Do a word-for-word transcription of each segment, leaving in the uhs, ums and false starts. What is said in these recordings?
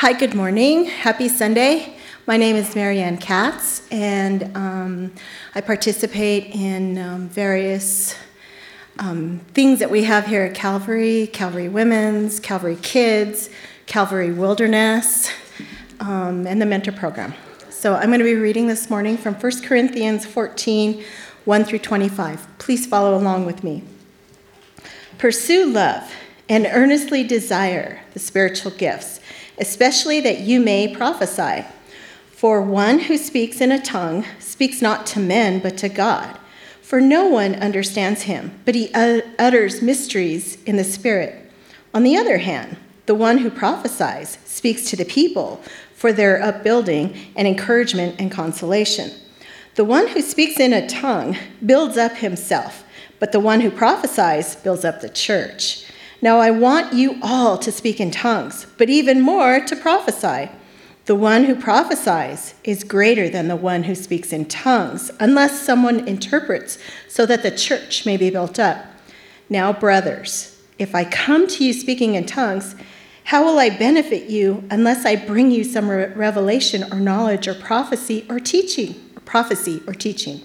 Hi, good morning. Happy Sunday. My name is Marianne Katz, and um, I participate in um, various um, things that we have here at Calvary, Calvary Women's, Calvary Kids, Calvary Wilderness, um, and the Mentor Program. So I'm going to be reading this morning from First Corinthians fourteen, one through twenty-five. Please follow along with me. Pursue love and earnestly desire the spiritual gifts, especially that you may prophesy. For one who speaks in a tongue speaks not to men, but to God. For no one understands him, but he utters mysteries in the Spirit. On the other hand, the one who prophesies speaks to the people for their upbuilding and encouragement and consolation. The one who speaks in a tongue builds up himself, but the one who prophesies builds up the church. Now I want you all to speak in tongues, but even more to prophesy. The one who prophesies is greater than the one who speaks in tongues, unless someone interprets, so that the church may be built up. Now, brothers, if I come to you speaking in tongues, how will I benefit you unless I bring you some re- revelation or knowledge or prophecy or teaching, or prophecy or teaching?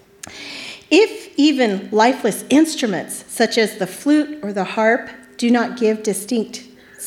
If even lifeless instruments, such as the flute or the harp, do not give distinct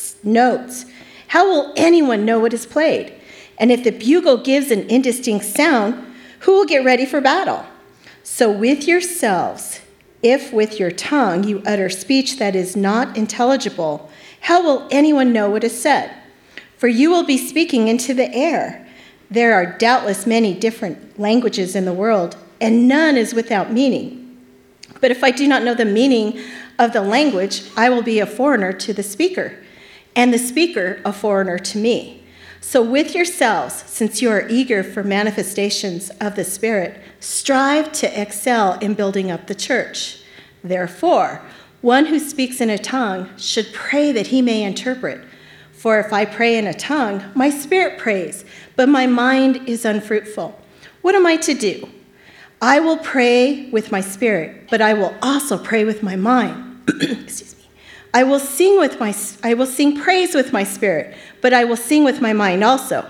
notes, how will anyone know what is played? And if the bugle gives an indistinct sound, who will get ready for battle? So with yourselves, if with your tongue you utter speech that is not intelligible, how will anyone know what is said? For you will be speaking into the air. There are doubtless many different languages in the world, and none is without meaning. But if I do not know the meaning of the language, I will be a foreigner to the speaker, and the speaker a foreigner to me. So with yourselves, since you are eager for manifestations of the Spirit, strive to excel in building up the church. Therefore, one who speaks in a tongue should pray that he may interpret. For if I pray in a tongue, my spirit prays, but my mind is unfruitful. What am I to do? I will pray with my spirit, but I will also pray with my mind. Excuse me. I will sing with my I will sing praise with my spirit, but I will sing with my mind also.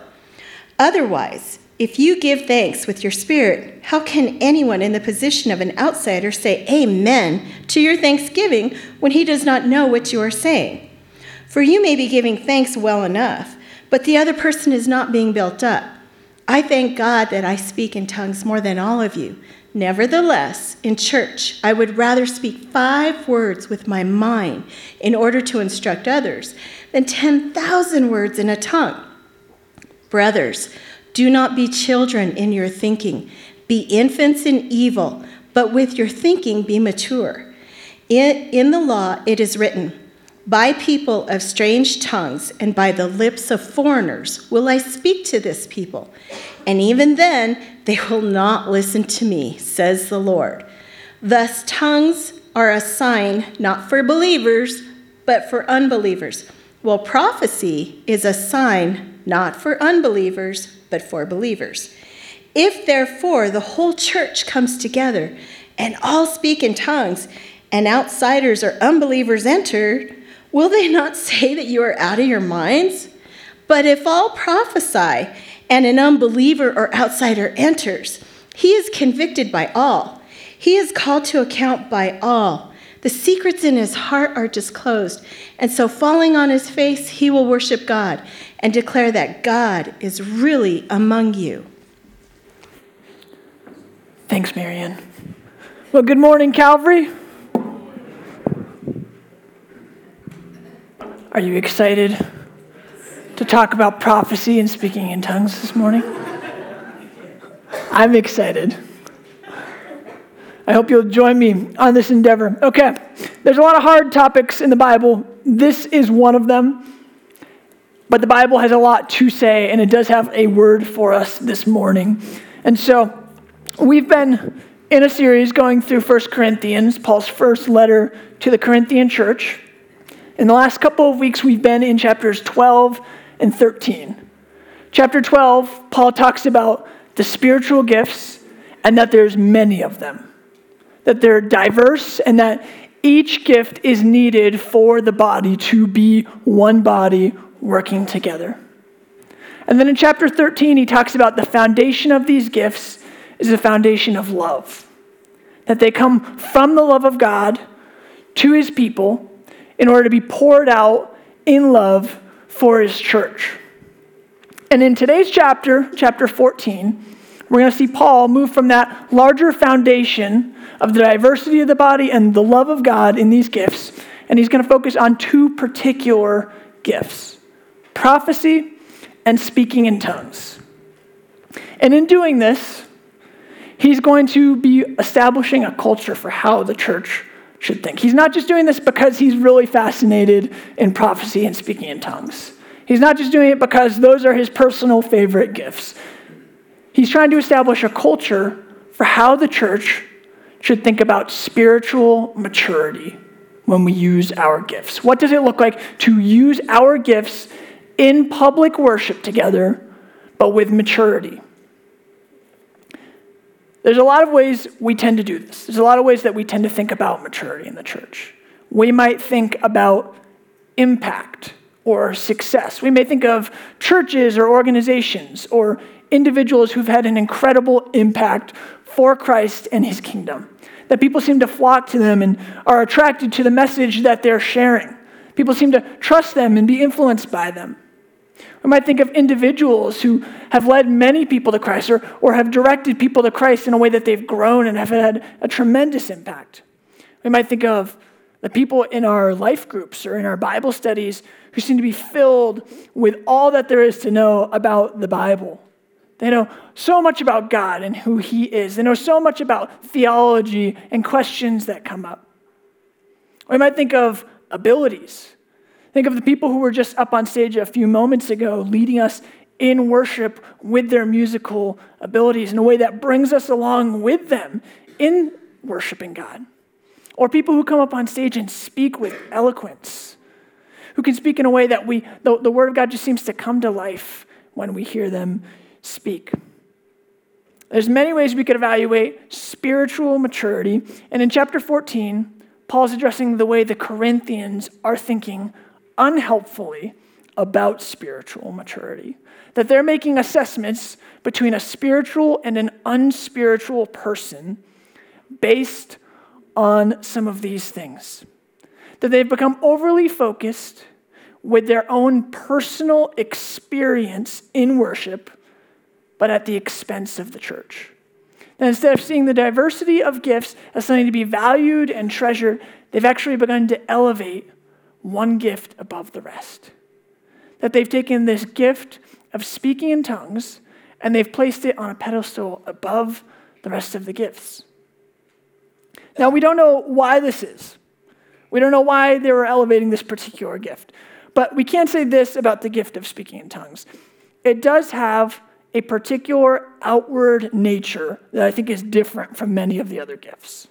Otherwise, if you give thanks with your spirit, how can anyone in the position of an outsider say amen to your thanksgiving when he does not know what you are saying? For you may be giving thanks well enough, but the other person is not being built up. I thank God that I speak in tongues more than all of you. Nevertheless, in church, I would rather speak five words with my mind in order to instruct others than ten thousand words in a tongue. Brothers, do not be children in your thinking. Be infants in evil, but with your thinking be mature. In, in the law it is written, by people of strange tongues and by the lips of foreigners will I speak to this people. And even then, they will not listen to me, says the Lord. Thus, tongues are a sign not for believers, but for unbelievers. Well, prophecy is a sign not for unbelievers, but for believers. If, therefore, the whole church comes together and all speak in tongues, and outsiders or unbelievers enter, will they not say that you are out of your minds? But if all prophesy, and an unbeliever or outsider enters, he is convicted by all. He is called to account by all. The secrets in his heart are disclosed, and so falling on his face, he will worship God and declare that God is really among you. Thanks, Marianne. Well, good morning, Calvary. Are you excited to talk about prophecy and speaking in tongues this morning? I'm excited. I hope you'll join me on this endeavor. Okay, there's a lot of hard topics in the Bible. This is one of them. But the Bible has a lot to say, and it does have a word for us this morning. And so we've been in a series going through First Corinthians, Paul's first letter to the Corinthian church. In the last couple of weeks, we've been in chapters twelve and thirteen. Chapter twelve, Paul talks about the spiritual gifts and that there's many of them, that they're diverse and that each gift is needed for the body to be one body working together. And then in chapter thirteen, he talks about the foundation of these gifts is a foundation of love. That they come from the love of God to his people in order to be poured out in love for his church. And in today's chapter, chapter fourteen, we're going to see Paul move from that larger foundation of the diversity of the body and the love of God in these gifts, and he's going to focus on two particular gifts: prophecy and speaking in tongues. And in doing this, he's going to be establishing a culture for how the church should think. He's not just doing this because he's really fascinated in prophecy and speaking in tongues. He's not just doing it because those are his personal favorite gifts. He's trying to establish a culture for how the church should think about spiritual maturity when we use our gifts. What does it look like to use our gifts in public worship together, but with maturity? There's a lot of ways we tend to do this. There's a lot of ways that we tend to think about maturity in the church. We might think about impact or success. We may think of churches or organizations or individuals who've had an incredible impact for Christ and his kingdom. That people seem to flock to them and are attracted to the message that they're sharing. People seem to trust them and be influenced by them. We might think of individuals who have led many people to Christ or, or have directed people to Christ in a way that they've grown and have had a tremendous impact. We might think of the people in our life groups or in our Bible studies who seem to be filled with all that there is to know about the Bible. They know so much about God and who he is. They know so much about theology and questions that come up. We might think of abilities. Think of the people who were just up on stage a few moments ago leading us in worship with their musical abilities in a way that brings us along with them in worshiping God. Or people who come up on stage and speak with eloquence, who can speak in a way that we the, the word of God just seems to come to life when we hear them speak. There's many ways we could evaluate spiritual maturity, and in chapter fourteen, Paul's addressing the way the Corinthians are thinking unhelpfully about spiritual maturity. That they're making assessments between a spiritual and an unspiritual person based on some of these things. That they've become overly focused with their own personal experience in worship, but at the expense of the church. That instead of seeing the diversity of gifts as something to be valued and treasured, they've actually begun to elevate one gift above the rest. That they've taken this gift of speaking in tongues and they've placed it on a pedestal above the rest of the gifts. Now, we don't know why this is. We don't know why they were elevating this particular gift. But we can say this about the gift of speaking in tongues. It does have a particular outward nature that I think is different from many of the other gifts.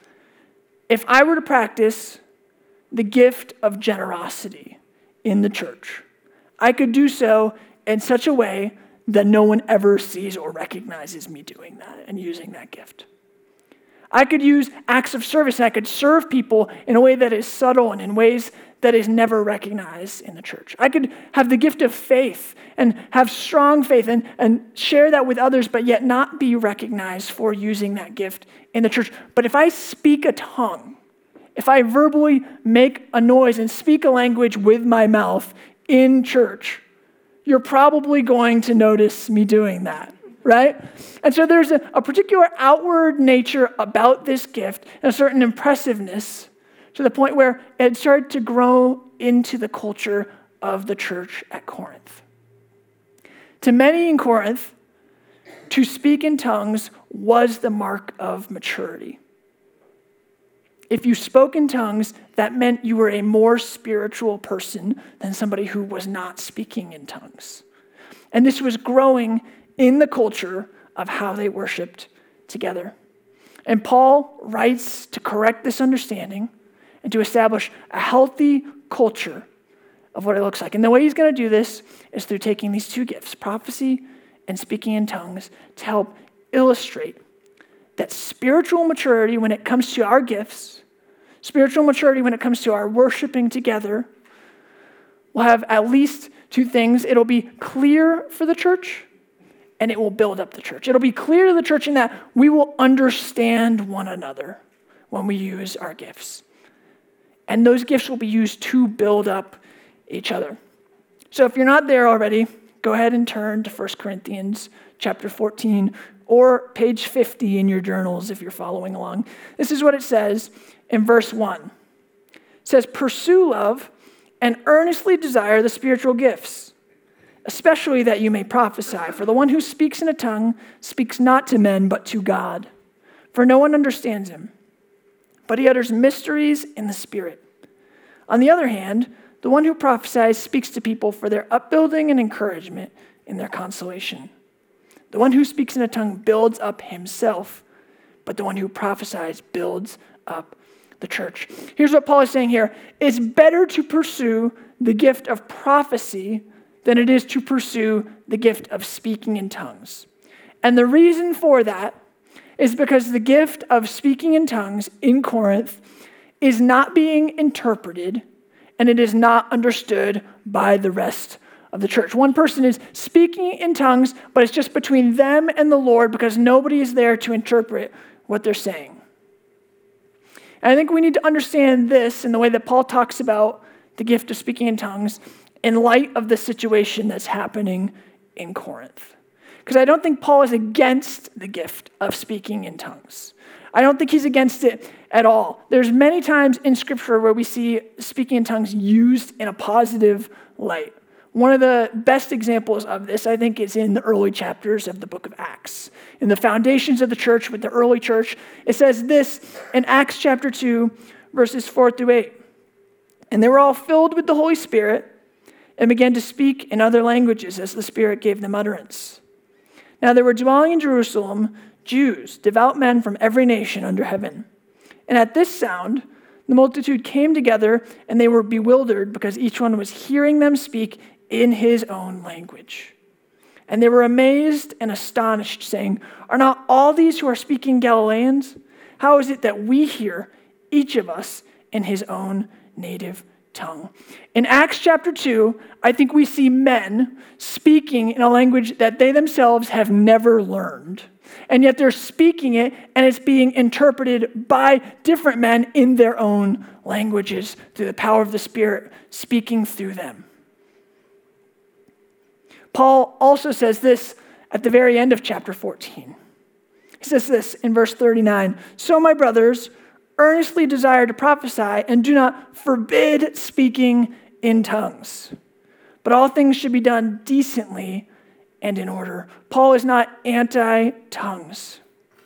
If I were to practice the gift of generosity in the church, I could do so in such a way that no one ever sees or recognizes me doing that and using that gift. I could use acts of service and I could serve people in a way that is subtle and in ways that is never recognized in the church. I could have the gift of faith and have strong faith and, and share that with others, but yet not be recognized for using that gift in the church. But if I speak a tongue, if I verbally make a noise and speak a language with my mouth in church, you're probably going to notice me doing that, right? And so there's a, a particular outward nature about this gift and a certain impressiveness to the point where it started to grow into the culture of the church at Corinth. To many in Corinth, to speak in tongues was the mark of maturity. If you spoke in tongues, that meant you were a more spiritual person than somebody who was not speaking in tongues. And this was growing in the culture of how they worshiped together. And Paul writes to correct this understanding and to establish a healthy culture of what it looks like. And the way he's going to do this is through taking these two gifts, prophecy and speaking in tongues, to help illustrate that spiritual maturity when it comes to our gifts, spiritual maturity when it comes to our worshiping together, will have at least Two things: it'll be clear for the church, and it will build up the church. It'll be clear to the church in that we will understand one another when we use our gifts. And those gifts will be used to build up each other. So if you're not there already, go ahead and turn to First Corinthians chapter fourteen or page fifty in your journals if you're following along. This is what it says in verse one. It says, "Pursue love and earnestly desire the spiritual gifts, especially that you may prophesy. For the one who speaks in a tongue speaks not to men but to God, for no one understands him. But he utters mysteries in the Spirit. On the other hand, the one who prophesies speaks to people for their upbuilding and encouragement in their consolation. The one who speaks in a tongue builds up himself, but the one who prophesies builds up the church." Here's what Paul is saying here. It's better to pursue the gift of prophecy than it is to pursue the gift of speaking in tongues. And the reason for that is because the gift of speaking in tongues in Corinth is not being interpreted, and it is not understood by the rest of the church. One person is speaking in tongues, but it's just between them and the Lord because nobody is there to interpret what they're saying. And I think we need to understand this in the way that Paul talks about the gift of speaking in tongues in light of the situation that's happening in Corinth. Because I don't think Paul is against the gift of speaking in tongues. I don't think he's against it at all. There's many times in Scripture where we see speaking in tongues used in a positive light. One of the best examples of this, I think, is in the early chapters of the book of Acts. In the foundations of the church with the early church, it says this in Acts chapter two, verses four through eight. "And they were all filled with the Holy Spirit and began to speak in other languages as the Spirit gave them utterance. Now there were dwelling in Jerusalem Jews, devout men from every nation under heaven. And at this sound, the multitude came together, and they were bewildered because each one was hearing them speak in his own language. And they were amazed and astonished, saying, 'Are not all these who are speaking Galileans? How is it that we hear, each of us, in his own native tongue?'" In Acts chapter two, I think we see men speaking in a language that they themselves have never learned. And yet they're speaking it, and it's being interpreted by different men in their own languages through the power of the Spirit speaking through them. Paul also says this at the very end of chapter fourteen. He says this in verse thirty-nine, "So my brothers, earnestly desire to prophesy and do not forbid speaking in tongues. But all things should be done decently and in order." Paul is not anti-tongues.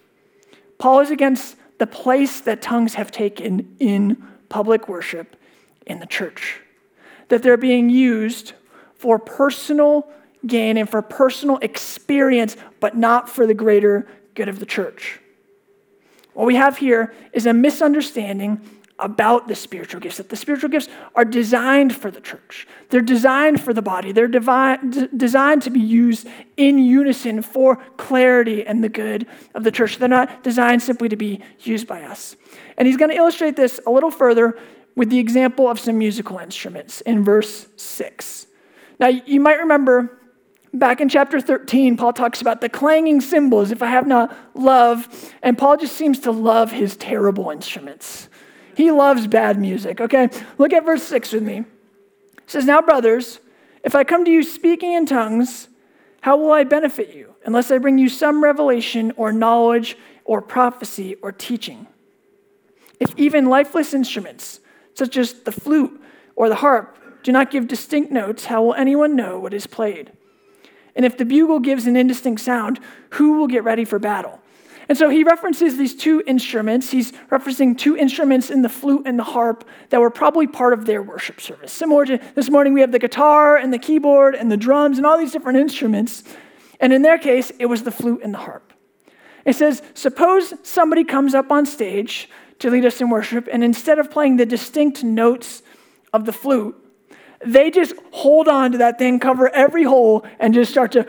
Paul is against the place that tongues have taken in public worship in the church. That they're being used for personal gain and for personal experience, but not for the greater good of the church. What we have here is a misunderstanding about the spiritual gifts, that the spiritual gifts are designed for the church. They're designed for the body. They're divine, d- designed to be used in unison for clarity and the good of the church. They're not designed simply to be used by us. And he's going to illustrate this a little further with the example of some musical instruments in verse six. Now, you might remember back in chapter thirteen, Paul talks about the clanging cymbals, if I have not love, and Paul just seems to love his terrible instruments. He loves bad music, okay? Look at verse six with me. It says, "Now, brothers, if I come to you speaking in tongues, how will I benefit you, unless I bring you some revelation or knowledge or prophecy or teaching? If even lifeless instruments, such as the flute or the harp, do not give distinct notes, how will anyone know what is played? And if the bugle gives an indistinct sound, who will get ready for battle?" And so he references these two instruments. He's referencing two instruments in the flute and the harp that were probably part of their worship service. Similar to this morning, we have the guitar and the keyboard and the drums and all these different instruments. And in their case, it was the flute and the harp. It says, suppose somebody comes up on stage to lead us in worship, and instead of playing the distinct notes of the flute, they just hold on to that thing, cover every hole, and just start to...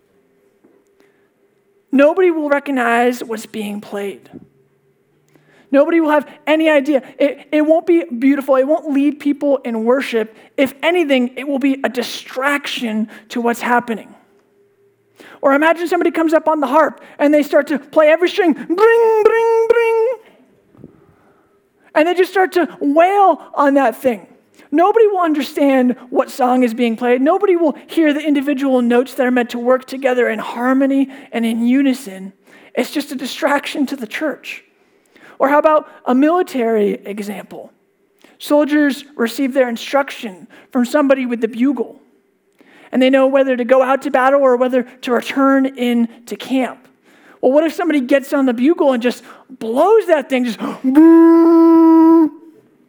Nobody will recognize what's being played. Nobody will have any idea. It, it won't be beautiful. It won't lead people in worship. If anything, it will be a distraction to what's happening. Or imagine somebody comes up on the harp and they start to play every string, bring, bring, bring. And they just start to wail on that thing. Nobody will understand what song is being played. Nobody will hear the individual notes that are meant to work together in harmony and in unison. It's just a distraction to the church. Or how about a military example? Soldiers receive their instruction from somebody with the bugle, and they know whether to go out to battle or whether to return in to camp. Well, what if somebody gets on the bugle and just blows that thing, just boo?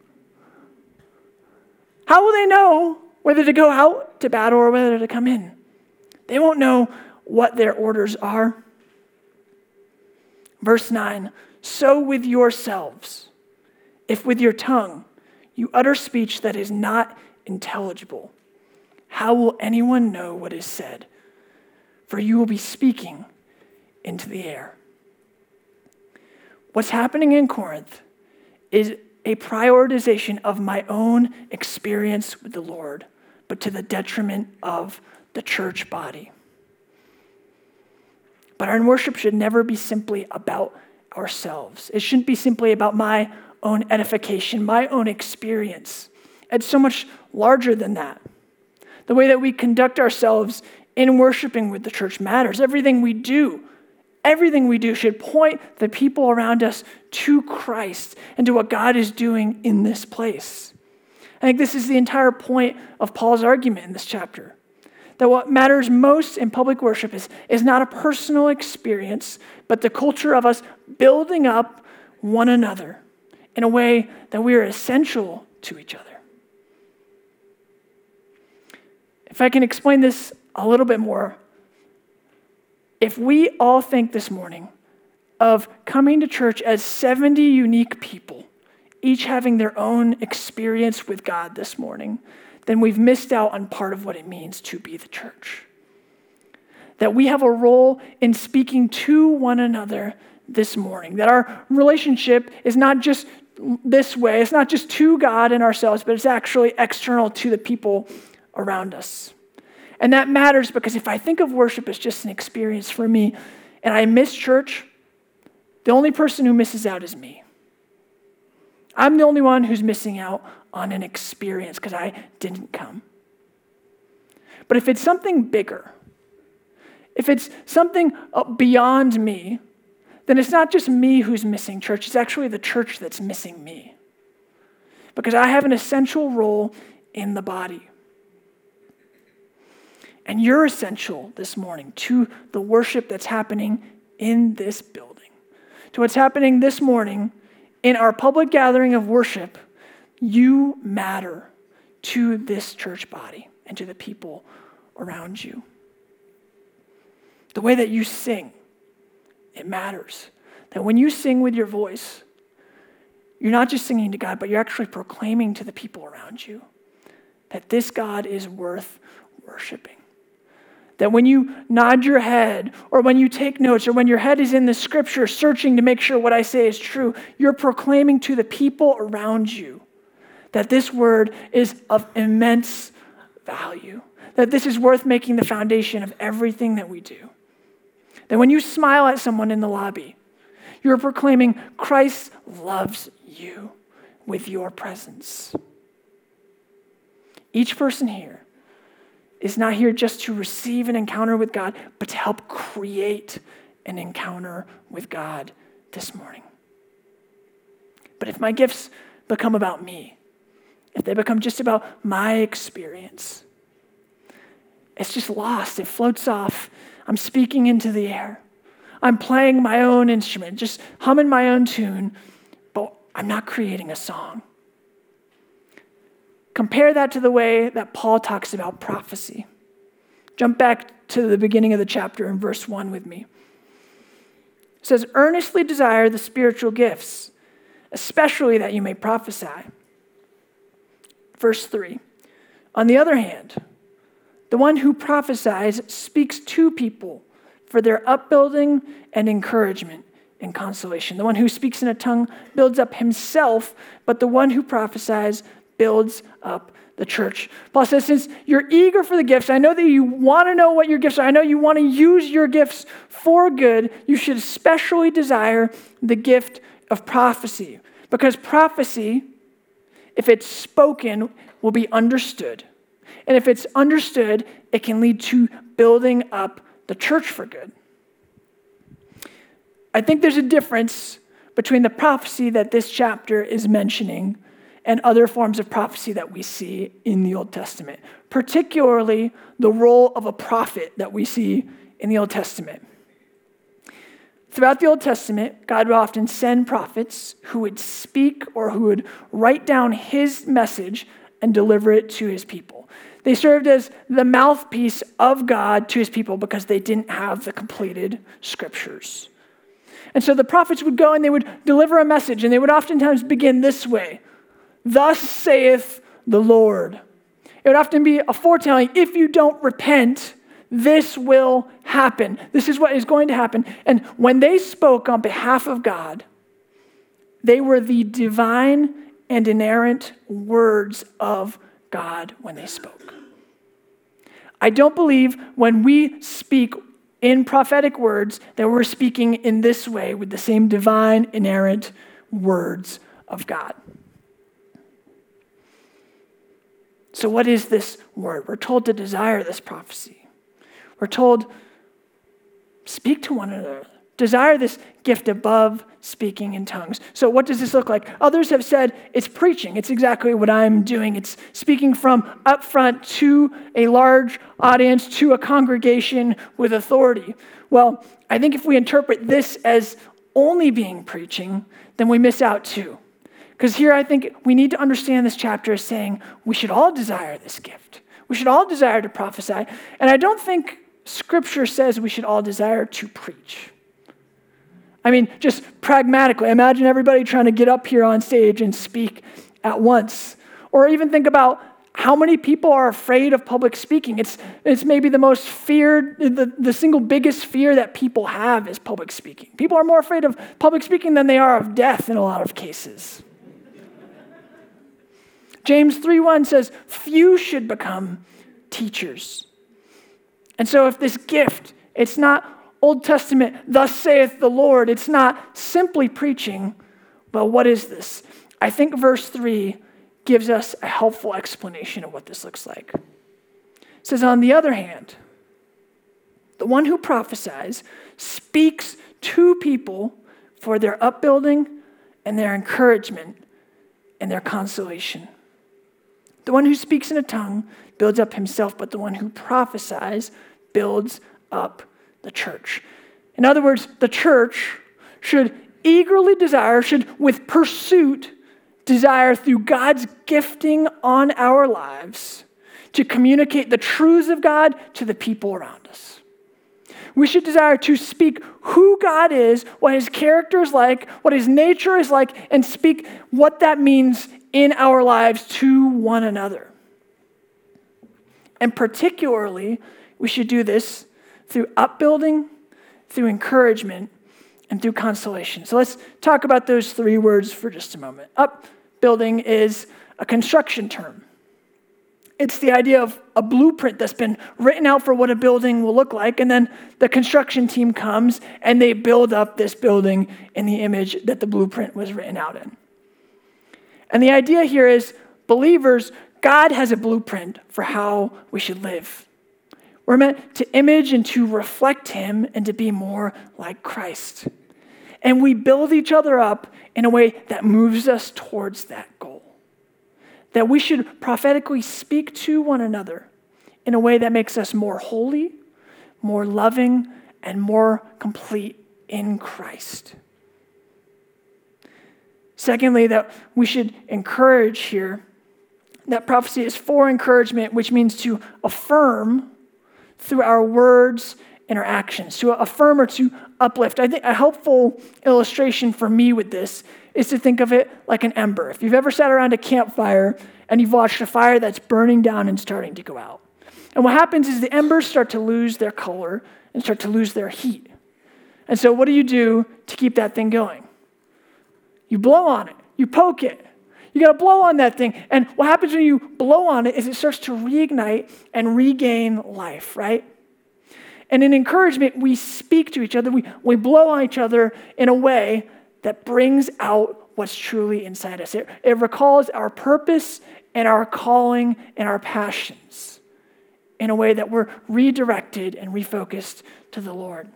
How will they know whether to go out to battle or whether to come in? They won't know what their orders are. Verse nine, so with yourselves, if with your tongue you utter speech that is not intelligible, how will anyone know what is said? For you will be speaking into the air. What's happening in Corinth is a prioritization of my own experience with the Lord, but to the detriment of the church body. But our worship should never be simply about ourselves. It shouldn't be simply about my own edification, my own experience. It's so much larger than that. The way that we conduct ourselves in worshiping with the church matters. Everything we do, everything we do should point the people around us to Christ and to what God is doing in this place. I think this is the entire point of Paul's argument in this chapter. That what matters most in public worship is, is not a personal experience, but the culture of us building up one another in a way that we are essential to each other. If I can explain this a little bit more, if we all think this morning of coming to church as seventy unique people, each having their own experience with God this morning, then we've missed out on part of what it means to be the church. That we have a role in speaking to one another this morning. That our relationship is not just this way, it's not just to God and ourselves, but it's actually external to the people around us. And that matters because if I think of worship as just an experience for me and I miss church, the only person who misses out is me. I'm the only one who's missing out on an experience because I didn't come. But if it's something bigger, if it's something beyond me, then it's not just me who's missing church, it's actually the church that's missing me. Because I have an essential role in the body. And you're essential this morning to the worship that's happening in this building, to what's happening this morning in our public gathering of worship. You matter to this church body and to the people around you. The way that you sing, it matters. That when you sing with your voice, you're not just singing to God, but you're actually proclaiming to the people around you that this God is worth worshiping. That when you nod your head, or when you take notes, or when your head is in the scripture searching to make sure what I say is true, you're proclaiming to the people around you that this word is of immense value, that this is worth making the foundation of everything that we do. That when you smile at someone in the lobby, you're proclaiming Christ loves you with your presence. Each person here is not here just to receive an encounter with God, but to help create an encounter with God this morning. But if my gifts become about me, if they become just about my experience, it's just lost. It floats off. I'm speaking into the air. I'm playing my own instrument, just humming my own tune, but I'm not creating a song. Compare that to the way that Paul talks about prophecy. Jump back to the beginning of the chapter in verse one with me. It says, earnestly desire the spiritual gifts, especially that you may prophesy. Verse three, on the other hand, the one who prophesies speaks to people for their upbuilding and encouragement and consolation. The one who speaks in a tongue builds up himself, but the one who prophesies builds up the church. Paul says, since you're eager for the gifts, I know that you want to know what your gifts are. I know you want to use your gifts for good. You should especially desire the gift of prophecy, because prophecy, if it's spoken, will be understood. And if it's understood, it can lead to building up the church for good. I think there's a difference between the prophecy that this chapter is mentioning and other forms of prophecy that we see in the Old Testament, particularly the role of a prophet that we see in the Old Testament. Throughout the Old Testament, God would often send prophets who would speak or who would write down his message and deliver it to his people. They served as the mouthpiece of God to his people because they didn't have the completed scriptures. And so the prophets would go and they would deliver a message, and they would oftentimes begin this way: "Thus saith the Lord." It would often be a foretelling: if you don't repent, this will happen. This is what is going to happen. And when they spoke on behalf of God, they were the divine and inerrant words of God when they spoke. I don't believe when we speak in prophetic words that we're speaking in this way with the same divine, inerrant words of God. So what is this word? We're told to desire this prophecy. We're told, speak to one another. Desire this gift above speaking in tongues. So what does this look like? Others have said it's preaching. It's exactly what I'm doing. It's speaking from up front to a large audience, to a congregation with authority. Well, I think if we interpret this as only being preaching, then we miss out too. Because here I think we need to understand this chapter as saying we should all desire this gift. We should all desire to prophesy. And I don't think Scripture says we should all desire to preach. I mean, just pragmatically, imagine everybody trying to get up here on stage and speak at once. Or even think about how many people are afraid of public speaking. It's, it's maybe the most feared, the, the single biggest fear that people have is public speaking. People are more afraid of public speaking than they are of death in a lot of cases. James three one says, few should become teachers. And so if this gift, it's not Old Testament, thus saith the Lord, it's not simply preaching, but what is this? I think verse three gives us a helpful explanation of what this looks like. It says, on the other hand, the one who prophesies speaks to people for their upbuilding and their encouragement and their consolation. The one who speaks in a tongue builds up himself, but the one who prophesies builds up the church. In other words, the church should eagerly desire, should with pursuit desire through God's gifting on our lives to communicate the truths of God to the people around us. We should desire to speak who God is, what his character is like, what his nature is like, and speak what that means in our lives to one another. And particularly, we should do this through upbuilding, through encouragement, and through consolation. So let's talk about those three words for just a moment. Upbuilding is a construction term. It's the idea of a blueprint that's been written out for what a building will look like, and then the construction team comes and they build up this building in the image that the blueprint was written out in. And the idea here is, believers, God has a blueprint for how we should live. We're meant to image and to reflect him and to be more like Christ. And we build each other up in a way that moves us towards that goal. That we should prophetically speak to one another in a way that makes us more holy, more loving, and more complete in Christ. Secondly, that we should encourage here, that prophecy is for encouragement, which means to affirm through our words and our actions, to affirm or to uplift. I think a helpful illustration for me with this is to think of it like an ember. If you've ever sat around a campfire and you've watched a fire that's burning down and starting to go out. And what happens is the embers start to lose their color and start to lose their heat. And so what do you do to keep that thing going? You blow on it. You poke it. You got to blow on that thing. And what happens when you blow on it is it starts to reignite and regain life, right? And in encouragement, we speak to each other. We, we blow on each other in a way that brings out what's truly inside us. It, it recalls our purpose and our calling and our passions in a way that we're redirected and refocused to the Lord.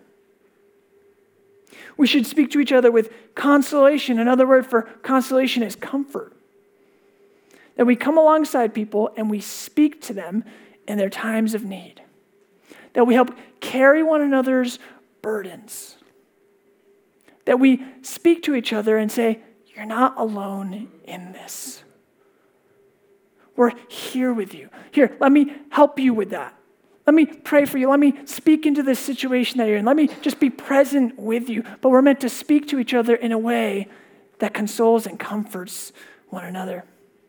We should speak to each other with consolation. Another word for consolation is comfort. That we come alongside people and we speak to them in their times of need. That we help carry one another's burdens. That we speak to each other and say, you're not alone in this. We're here with you. Here, let me help you with that. Let me pray for you. Let me speak into this situation that you're in. Let me just be present with you. But we're meant to speak to each other in a way that consoles and comforts one another.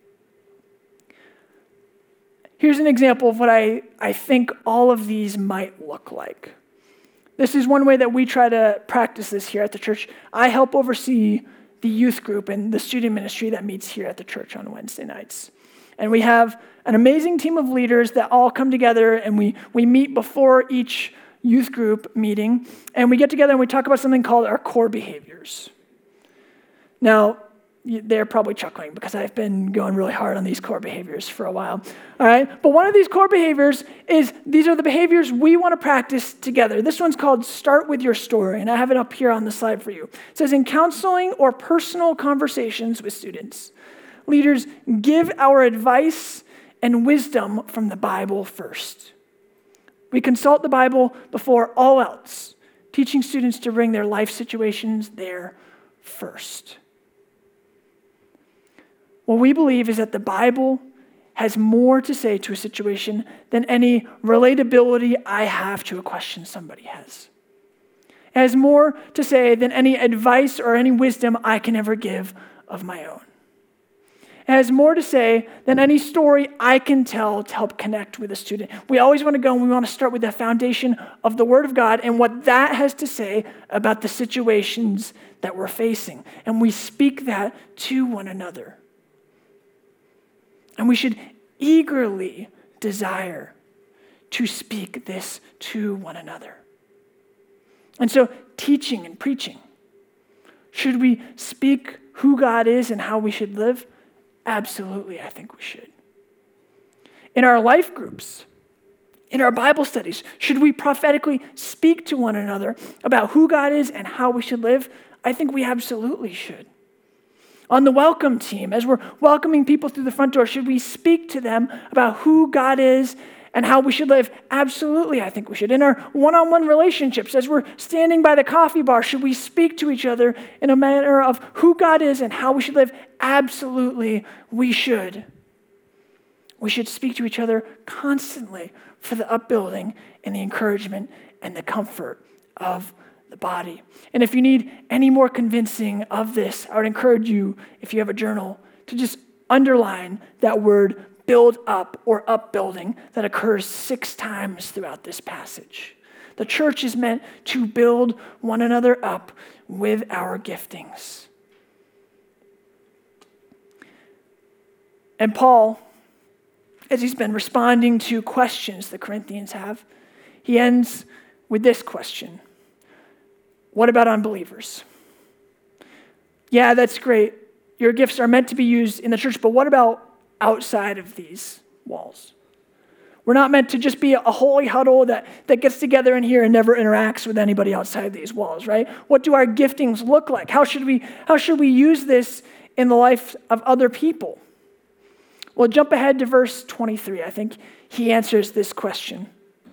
Here's an example of what I, I think all of these might look like. This is one way that we try to practice this here at the church. I help oversee the youth group and the student ministry that meets here at the church on Wednesday nights. And we have an amazing team of leaders that all come together, and we, we meet before each youth group meeting, and we get together and we talk about something called our core behaviors. Now, they're probably chuckling because I've been going really hard on these core behaviors for a while. All right, but one of these core behaviors is, these are the behaviors we want to practice together. This one's called Start With Your Story, and I have it up here on the slide for you. It says, in counseling or personal conversations with students, leaders give our advice and wisdom from the Bible first. We consult the Bible before all else, teaching students to bring their life situations there first. What we believe is that the Bible has more to say to a situation than any relatability I have to a question somebody has. It has more to say than any advice or any wisdom I can ever give of my own. It has more to say than any story I can tell to help connect with a student. We always want to go and we want to start with the foundation of the Word of God and what that has to say about the situations that we're facing. And we speak that to one another. And we should eagerly desire to speak this to one another. And so, teaching and preaching. Should we speak who God is and how we should live? Absolutely, I think we should. In our life groups, in our Bible studies, should we prophetically speak to one another about who God is and how we should live? I think we absolutely should. On the welcome team, as we're welcoming people through the front door, should we speak to them about who God is and how we should live? Absolutely, I think we should. In our one-on-one relationships, as we're standing by the coffee bar, should we speak to each other in a manner of who God is and how we should live? Absolutely, we should. We should speak to each other constantly for the upbuilding and the encouragement and the comfort of the body. And if you need any more convincing of this, I would encourage you, if you have a journal, to just underline that word build up or upbuilding that occurs six times throughout this passage. The church is meant to build one another up with our giftings. And Paul, as he's been responding to questions the Corinthians have, he ends with this question. What about unbelievers? Yeah, that's great. Your gifts are meant to be used in the church, but what about outside of these walls? We're not meant to just be a holy huddle that, that gets together in here and never interacts with anybody outside these walls, right? What do our giftings look like? How should we, how should we use this in the life of other people? Well, jump ahead to verse twenty-three. I think he answers this question.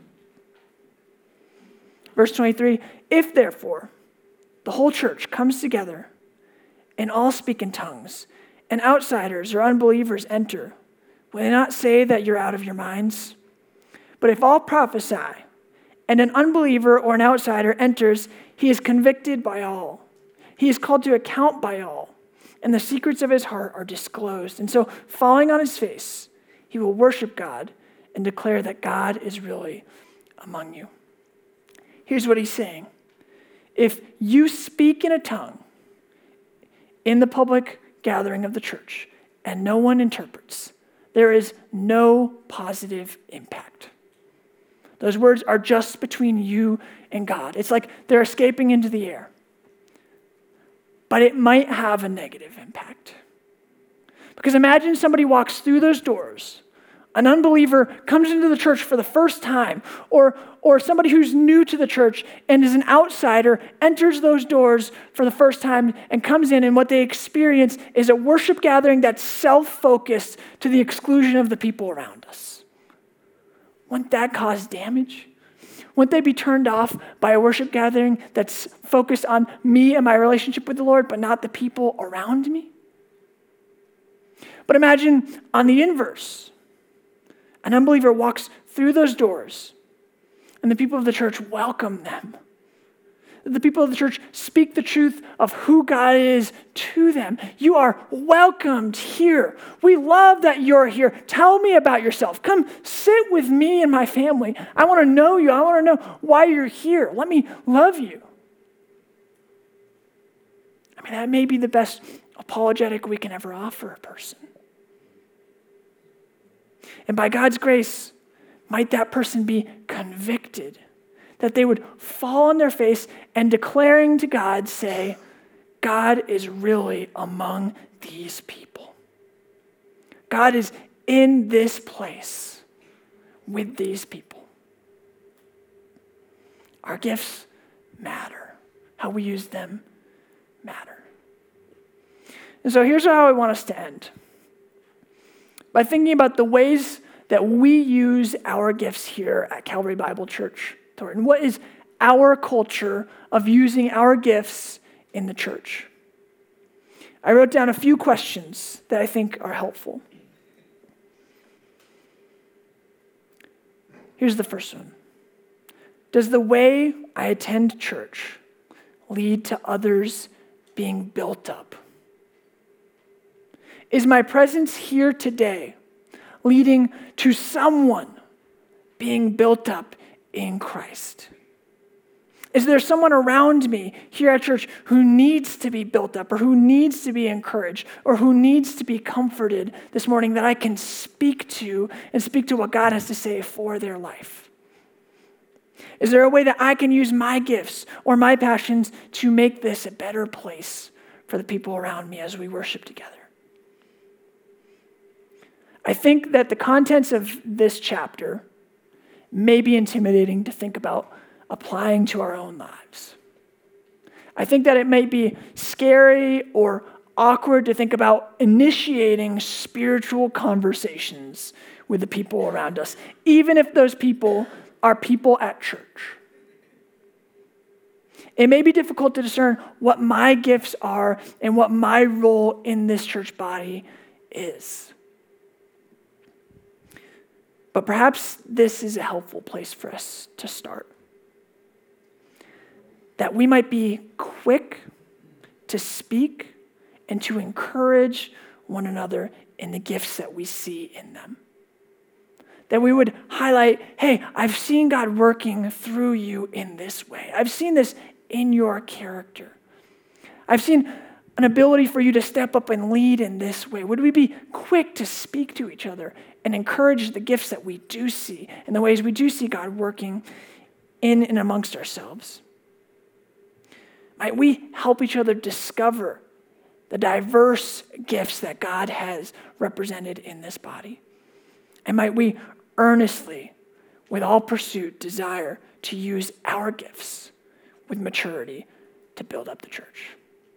Verse twenty-three, if therefore the whole church comes together and all speak in tongues, and outsiders or unbelievers enter, will they not say that you're out of your minds? But if all prophesy, and an unbeliever or an outsider enters, he is convicted by all. He is called to account by all, and the secrets of his heart are disclosed. And so, falling on his face, he will worship God and declare that God is really among you. Here's what he's saying. if you speak in a tongue in the public gathering of the church and no one interprets, there is no positive impact. Those words are just between you and God. It's like they're escaping into the air. But it might have a negative impact. Because imagine somebody walks through those doors, an unbeliever comes into the church for the first time, or, or somebody who's new to the church and is an outsider enters those doors for the first time and comes in, and what they experience is a worship gathering that's self-focused to the exclusion of the people around us. Wouldn't that cause damage? Wouldn't they be turned off by a worship gathering that's focused on me and my relationship with the Lord, but not the people around me? But imagine on the inverse, an unbeliever walks through those doors and the people of the church welcome them. The people of the church speak the truth of who God is to them. You are welcomed here. We love that you're here. Tell me about yourself. Come sit with me and my family. I want to know you. I want to know why you're here. Let me love you. I mean, that may be the best apologetic we can ever offer a person. And by God's grace, might that person be convicted, that they would fall on their face and declaring to God, say, God is really among these people. God is in this place with these people. Our gifts matter. How we use them matter. And so here's how I want us to end. By thinking about the ways that we use our gifts here at Calvary Bible Church Thornton. What is our culture of using our gifts in the church? I wrote down a few questions that I think are helpful. Here's the first one. Does the way I attend church lead to others being built up? Is my presence here today leading to someone being built up in Christ? Is there someone around me here at church who needs to be built up or who needs to be encouraged or who needs to be comforted this morning that I can speak to and speak to what God has to say for their life? Is there a way that I can use my gifts or my passions to make this a better place for the people around me as we worship together? I think that the contents of this chapter may be intimidating to think about applying to our own lives. I think that it may be scary or awkward to think about initiating spiritual conversations with the people around us, even if those people are people at church. It may be difficult to discern what my gifts are and what my role in this church body is. But perhaps this is a helpful place for us to start. That we might be quick to speak and to encourage one another in the gifts that we see in them. That we would highlight, hey, I've seen God working through you in this way. I've seen this in your character. I've seen an ability for you to step up and lead in this way. Would we be quick to speak to each other and encourage the gifts that we do see and the ways we do see God working in and amongst ourselves? Might we help each other discover the diverse gifts that God has represented in this body? And might we earnestly, with all pursuit, desire to use our gifts with maturity to build up the church?